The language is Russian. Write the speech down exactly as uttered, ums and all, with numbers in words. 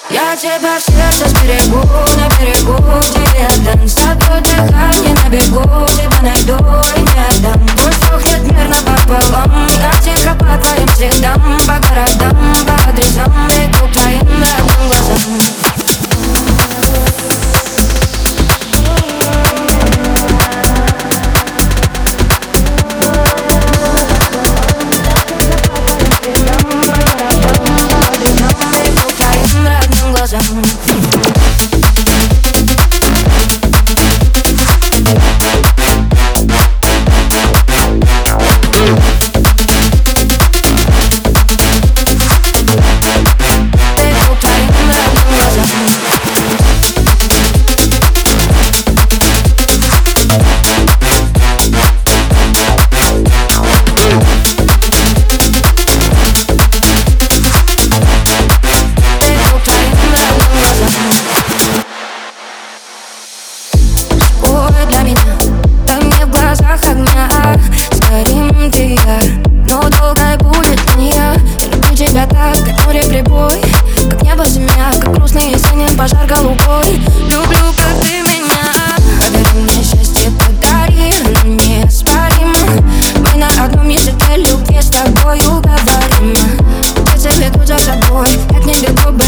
Я тебя в сердце сберегу, на берегу, где я отдам. Саду дыхание на бегу, тебя найду и не отдам. Пусть рухнет мир напополам, я тихо по твоим следам, по городам, по адресам, иду к твоим родным глазам. Для меня, да мне в глазах огня. Сгорим ты и я, но долгой будет не я. Я люблю тебя так, как море прибой, как небо земля, как грустный осенний пожар голубой. Люблю, как ты меня. Подари мне счастье, подари, оно неоспоримо. Мы на одном языке любви с тобой уговорим. Птицы ведут за собой, я к небу губы